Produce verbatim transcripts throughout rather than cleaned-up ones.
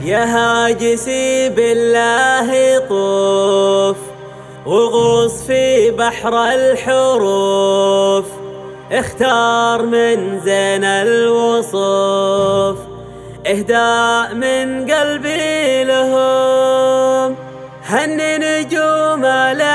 يا هاجسي بالله طوف وغوص في بحر الحروف، اختار من زين الوصوف اهداء من قلبي لهم. هني نجوم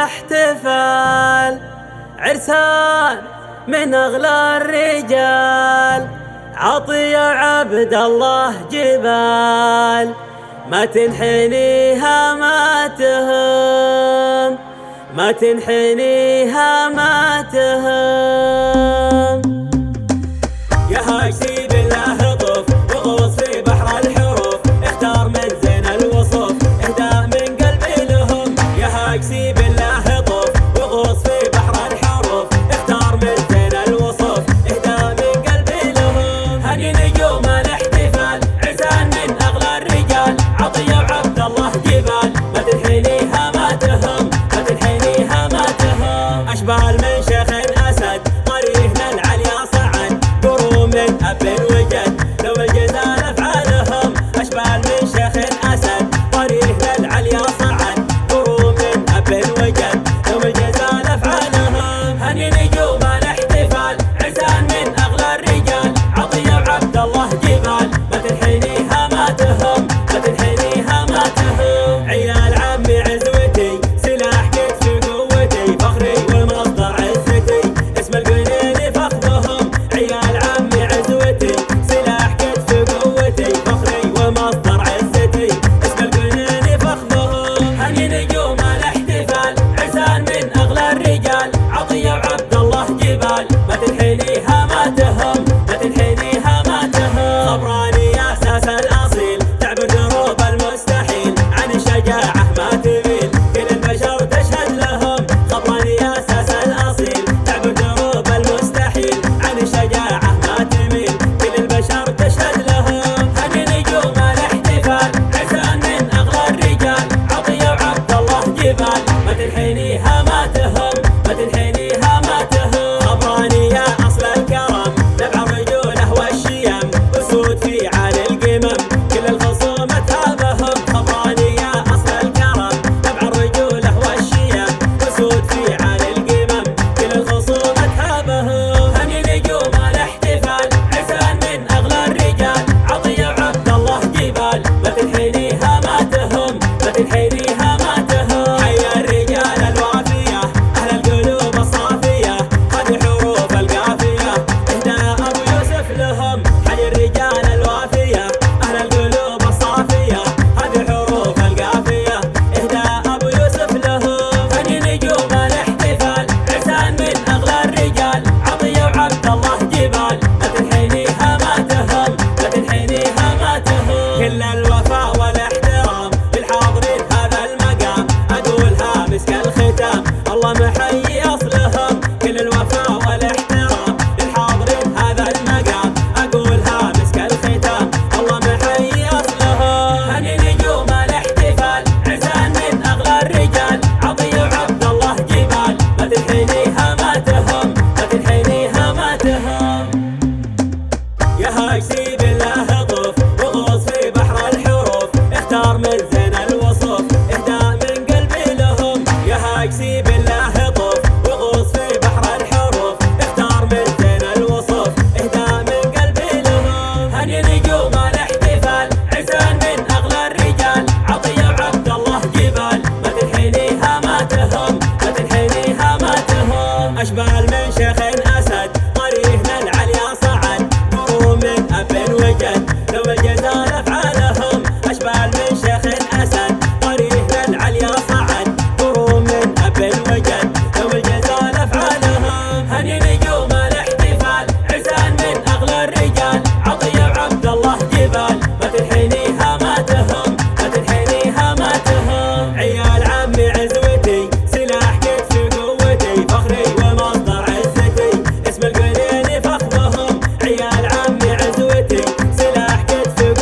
الاحتفال عرسان من اغلى الرجال، عطية عبد الله جبال ما تنحنيها ما تهم، ما تنحنيها ما تهم. يا هاجسي بالله طوف وغوص في بحر الحروف، اختار من زين الوصوف اهداء من قلبي لهم. يا هاجسي بالله طوف وغوص في بحر الحروف، اختار من زين الوصوف اهداء من قلبي لهم. هني نجوم الاحتفال عرسان من اغلى الرجال، عطية وعبد الله جبال ما تنحنيها ما تهم، ما تنحنيها ما تهم. اشبال من شيخ اسد طريقنا العليا صعد، قروم من اب وجد لو الجزال افعالهم. اشبال من شيخ اسد طريقنا العليا صعد، قروم من اب وجد لو الجزال افعالهم. هني نجوم الاحتفال عرسان من اغلى الرجال، عطية وعبد الله جبال ما تنحنيها ما تهم، ما تنحنيها ما تهم. عيال عمي عزوتي سلاح كتفي قوتي، فخري ومصدر عزتي اسم القنين فخذهم. عيال عمي عزوتي سلاح كتفي قوتي، فخري ومصدر عزتي اسم القنين فخذهم. هني نجوم الاحتفال عرسان من اغلى الرجال، عطية وعبد الله جبال ما تنحنيها ما تهم، ما تنحنيها ما تهم. خبراني يا اساس الاصيل تعبر دروب المستحيل، عن الشجاعة ما تميل كل البشر تشهد لهم. خبراني يا اساس الاصيل تعبر دروب المستحيل، عن الشجاعة ما تميل كل البشر تشهد لهم. هني نجوم الاحتفال عرسان من اغلى الرجال، عطية وعبد الله جبال ما تنحنيها ما تهم، ما تنحنيها ما تهم. خبراني يا اصل الكرم نبع الرجوله والشيم، اسود في عالي القمم كل الخصوم تهابهم. خبراني يا اصل الكرم نبع الرجوله والشيم، اسود في عالي القمم كل الخصوم تهابهم. هني نجوم الاحتفال عرسان من اغلى الرجال، عطية وعبد الله جبال ما تنحنيها ما تهم، ما تنحنيها ما تهم. حيا الرجال الوافية اهل القلوب الصافية، هذه حروف القافية اهداء ابو يوسف لهم. حي الرجال الوافية اهل القلوب الصافية، هذه حروف القافية اهداء ابو يوسف لهم. هني نجوم الاحتفال عرسان من اغلى الرجال، عطية وعبد الله جبال ما تنحنيها ما تهم، ما تنحنيها ما تهم. كل الوفاء والاحترام للحاضرين هذا المقام، اقولها مسك الختام الله محيي اصلهم. كل الوفاء والاحترام للحاضرين هذا المقام، اقولها مسك الختام الله محيي اصلهم. هني نجوم الاحتفال عرسان من اغلى الرجال، عطية وعبد الله جبال ما تنحنيها ما تهم، ما تنحنيها ما تهم. يا هاجسي بالله طوف وغوص في بحر الحروف، اختار من زين الوصوف اهداء من قلبي لهم. يا هاجسي بالله طوف وغوص في بحر الحروف، اختار من زين الوصوف اهداء من قلبي لهم. هني نجوم الاحتفال عرسان من اغلى الرجال، عطية وعبد الله جبال ما تنحنيها ما تهم، ما تنحنيها ما تهم. اشبال من شيخ اسد طريقنا العليا صعد، قروم من اب وجد لو الجزال افعالهم. اشبال من شيخ اسد طريقنا العليا صعد، قروم من اب وجد لو الجزال افعالهم. هني نجوم الاحتفال عرسان من اغلى الرجال، عطية وعبد الله جبال ما تنحنيها ما تهم، ما تنحنيها ما تهم. عيال عمي عزوتي سلاح كتفي قوتي، فخري ومصدر عزتي اسم القنين فخذهم. عيال عمي عزوتي سلاح كتفي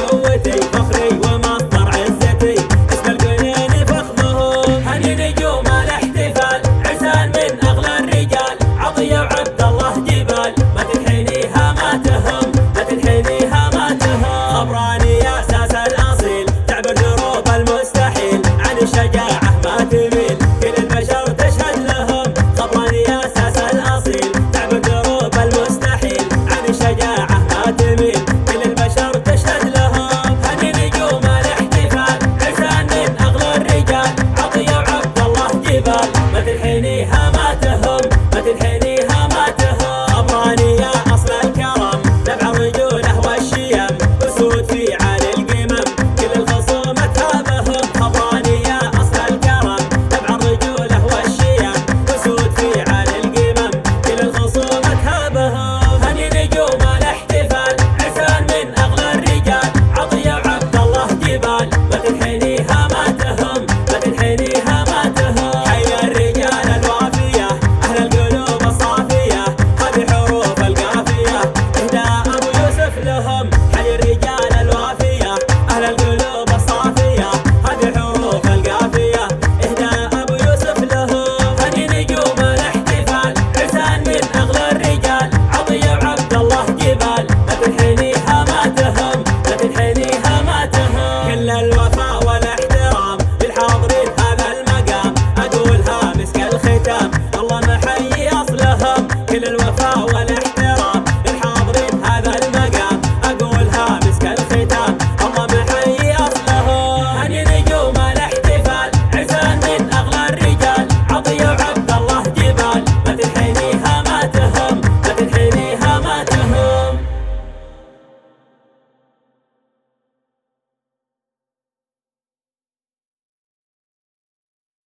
للوفا والإحسان